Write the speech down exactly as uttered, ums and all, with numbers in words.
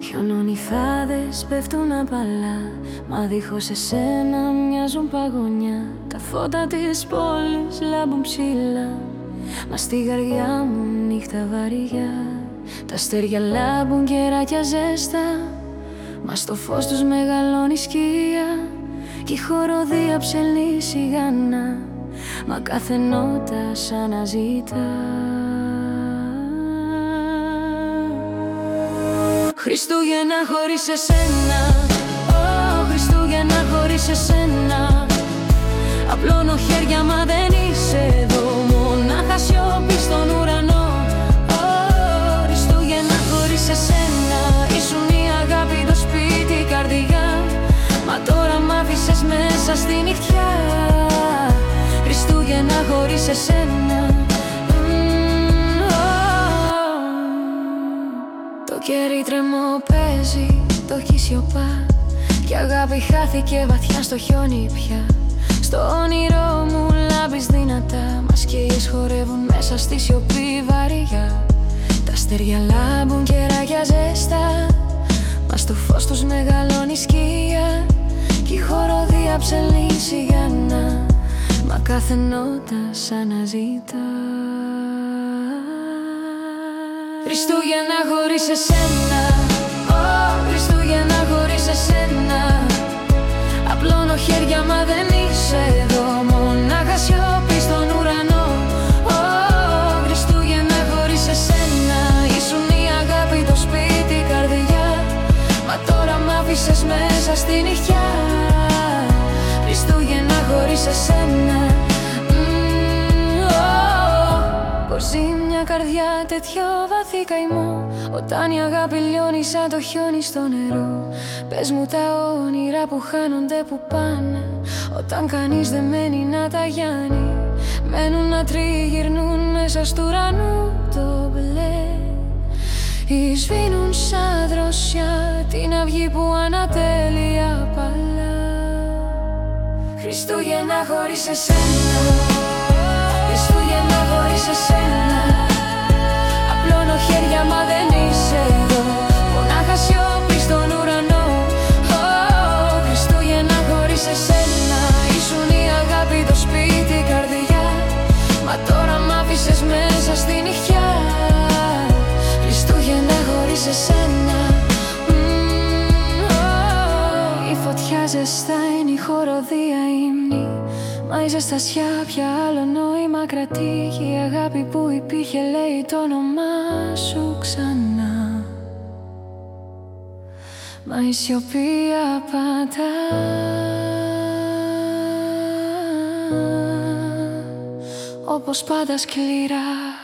Χιονονιφάδες πέφτουν απαλά, μα δίχως εσένα μοιάζουν παγωνιά. Τα φώτα της πόλης λάμπουν ψηλά, μα στη καρδιά μου νύχτα βαριά. Τα αστέρια λάμπουν κεράκια ζέστα, μα στο φως τους μεγαλώνει σκία. Κι η χοροδία ψελνεί σιγανά, μα κάθε νότα σαν αναζητά. Χριστούγεννα χωρίς εσένα, Ω Χριστούγεννα χωρίς εσένα. Απλώνω χέρια μα δεν είσαι εδώ, μονάχα σιωπή στον ουρανό. Ω Χριστούγεννα χωρίς εσένα, ήσουν η αγάπη, το σπίτι, η καρδιά. Μα τώρα μ' άφησες μέσα στη νυχτιά. Χριστούγεννα χωρίς εσένα. Το κερί τρεμό παίζει, το έχει σιωπά. Κι αγάπη χάθηκε βαθιά στο χιόνι πια. Στο όνειρό μου λάμπεις δυνατά, μα σκιές χορεύουν μέσα στη σιωπή βαριά. Τα αστέρια λάμπουν κεράκια ζέστα, μα στο φως τους μεγαλώνει σκία. Κι η χοροδία ψελνεί σιγανά, μα κάθε νότα σαν αναζητά. Χριστούγεννα χωρίς εσένα, Ω Χριστούγεννα χωρίς εσένα. Απλώνω χέρια μα δεν είσαι εδώ, μονάχα σιωπή στον ουρανό. Ω Χριστούγεννα χωρίς εσένα, ήσουν η αγάπη, το σπίτι, η καρδιά. Μα τώρα μ' άφησες μέσα στη νυχτιά. Χριστούγεννα χωρίς εσένα. Πως ζει μια καρδιά τέτοιο βαθύ καημό, όταν η αγάπη λιώνει σαν το χιόνι στο νερό. Πες μου τα όνειρα που χάνονται που πάνε, όταν κανείς δεν μένει να τα γιάνει. Μένουν να τριγυρνούν μέσα στου ουρανού το μπλε, ή σβήνουν σαν δροσιά την αυγή που ανατέλει απαλά. Χριστούγεννα χωρίς εσένα, Χριστούγεννα χωρίς εσένα. Απλώνω χέρια μα δεν είσαι εδώ, μονάχα σιωπή στον ουρανό. Ω Χριστούγεννα χωρίς εσένα, ήσουν η αγάπη, το σπίτι, η καρδιά. Μα τώρα μ' άφησες μέσα στη νυχτιά. Χριστούγεννα χωρίς εσένα. Η φωτιά ζεστάει, η χοροδία ύμνη, μα η ζεστασιά πια άλλο νόημα κρατεί. Κι η αγάπη που υπήρχε λέει το όνομά σου ξανά, μα η σιωπή απαντά. Όπως πάντα σκληρά.